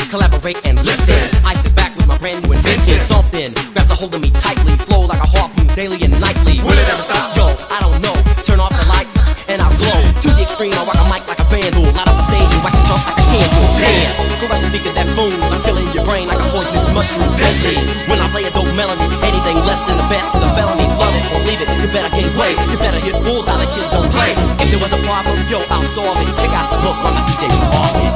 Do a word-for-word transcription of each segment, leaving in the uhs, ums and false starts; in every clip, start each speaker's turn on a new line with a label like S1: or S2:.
S1: collaborate and listen. I sit back with my brand new invention. Something grabs a hold of me tightly, flow like a harpoon daily and nightly.
S2: Will it ever stop?
S1: Yo, I don't know. Turn off the lights and I'll glow. To the extreme, I rock a mic like a vandal. Light up the stage and wax the trunk like a candle. Dance, crush the speaker that booms. I'm killing your brain like a poisonous mushroom. Deadly. When I play a dope melody, anything less than the best is a felony. Love it or leave it. You better gain weight. You better hit bulls out of kids don't play. If there was a problem, yo, I'll solve it. Check out the hook on my D J Austin.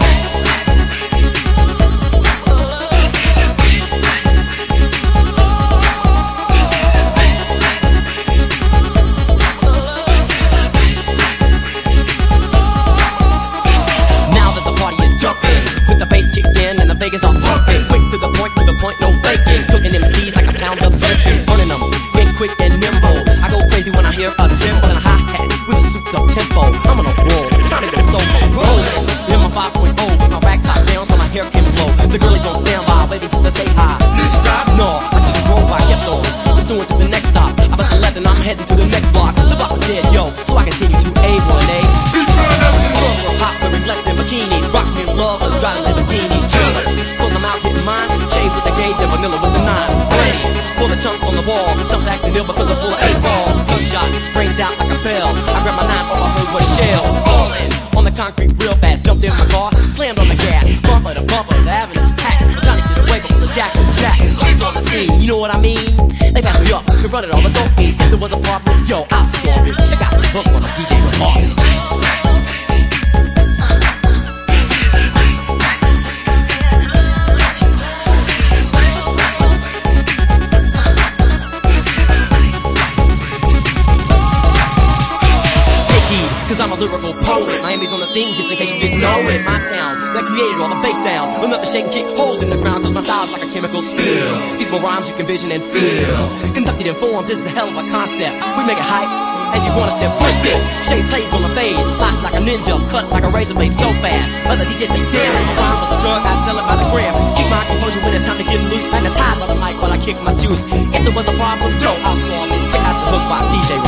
S1: Vegas all pumping, quick to the point, to the point, no faking. Cooking M Cs like a pound of bacon, burning them, get quick and nimble. I go crazy when I hear a cymbal and a hi-hat with a souped up tempo. I'm on a roll, trying to go solo, rolling. Hear my five point oh with my rack top down so my hair can blow. The girlies on standby, waiting just to say hi.
S2: Did you stop?
S1: No, I just drove by, kept on, pursuing to the next stop. I bust a left and I'm heading to the next block. The block was dead, yo, so I continue to A one A. Girls were hot, wearing less than bikinis, rockin' lovers, driving Lamborghinis, chillers. Cause I'm out hitting mine, shade with the gauge and vanilla with the nine. Ready for the chunks on the wall, chumps acting ill because I'm full of eight ball. Gunshots, brains out like a bell. I grab my nine, all I heard was shells. All in on the concrete real fast, jumped in my car, slammed on the gas. Bumper to bumper, the avenue's packed. I'm trying to get away, but the jack is jacked. Police on the scene, you know what I mean? They passed me up, we running all the dope beats. If there was a problem, yo, I'll solve it. Check out the hook on the D J with Austin. Cause I'm a lyrical poet. Miami's on the scene, just in case you didn't know it. My town, that created all the bass sound. Enough to shake and kick holes in the ground. Cause my style's like a chemical spill. These are rhymes you can vision and feel. Conducted and formed, this is a hell of a concept. We make it hype, and you wanna step with this. Shape plays on the fade, slice like a ninja, cut like a razor blade so fast. Other D Js say, damn, my rhyme was a drug, I sell it by the gram. Keep my composure when it's time to get loose. Magnetized by the mic while I kick my juice. If there was a problem, yo, I'll solve it. Check out the hook by D J